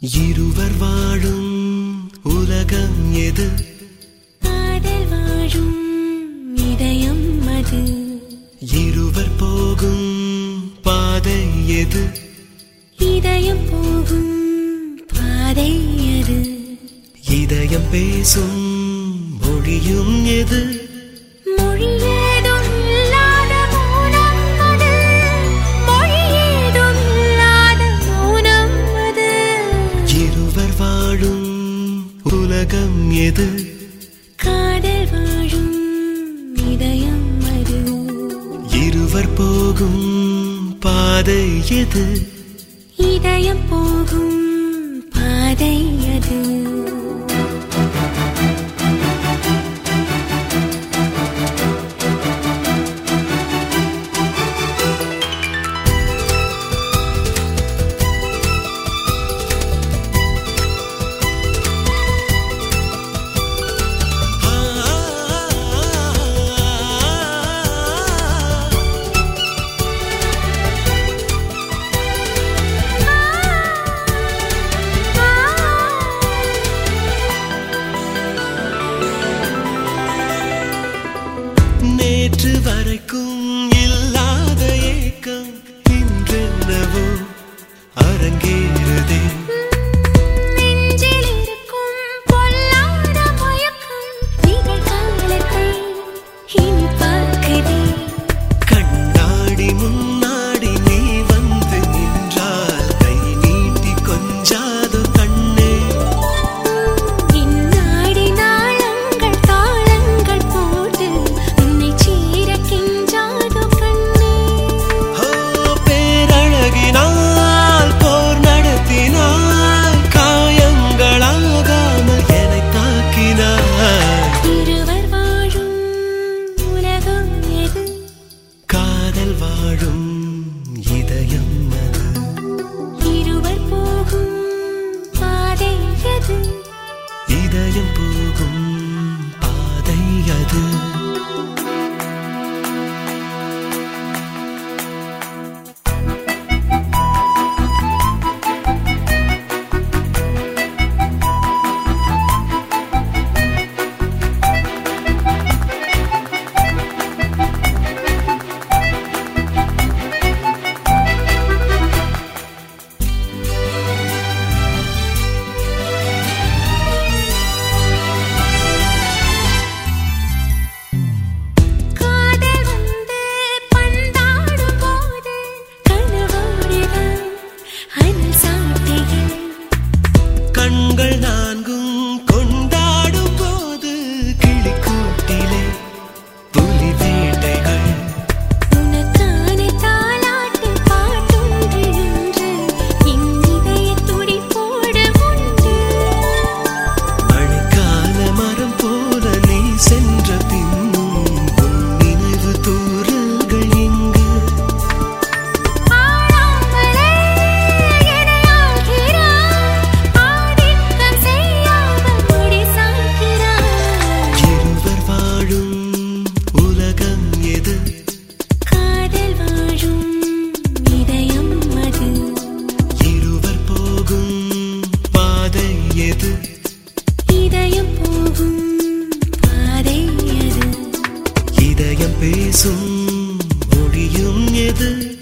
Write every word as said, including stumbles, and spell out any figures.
இருவர் வாழும் உலகம் எது? காதல் வாழும் இதயம் அது. இருவர் போகும் பாதை எது? இதயம் போகும் பாதை அது. இதயம் பேசும் மொழியும் எது? உலகம் எது? காதல் வாழும் இதயம் அது. இருவர் போகும் பாதை எது? இதயம் போகும் பாதை அது. நேற்று வரைக்கும் இல்லாத ஏக்கம் இன்றென்னவோ அரங்கேறுதே. நெஞ்சில் இருக்கும் பொல்லாத மயக்கம் நிகழ்காலத்தை இனி பார்க்குதே. கண்ணாடி முன்னாடி நீ வந்து நின்றால் கை நீட்டி கொஞ்சாதோ கண்ணே. இந்நாடி நாளங்கள் தாளங்கள் போட்டு உன்னை சீர கிஞ்சாதோ கண்ணே. பேரழகினால் போர் நடத்தினாய், காயங்களாகாமல் என்னை தாக்கினாய். இருவர் வாழும் உலகம் எது? காதல் வாழும் இதயம் அது. இருவர் போகும் பாதை எது? இதயம் போகும் பாதை அது. காதல் வந்து பந்தாடும் போது கனவோடுதான் அனல் சாட்டைகள். கண்கள் நான்கும் கொண்டாடும் போது கிளிக்கூட்டிலே புலி வேட்டைகள். உனக்கான தாலாட்டு பாட்டொன்று என்று என் இதய துடிப்போடு உண்டு. மழைக்கால மரம் போல நீ சென்ற பின்னும் உன் நினைவு தூறல்கள் எங்கு? ஆடாமலே எனையாள்கிறாய், ஆதிக்கம் செய்யாமல் முடி சாய்க்கிறாய். இருவர் வாழும் உலகம் எது? காதல் வாழும் இதயம் அது. இருவர் போகும் பாதை எது? இதயம் போகும் பாதை அது. இதயம் பேசும் மொழியும் எது?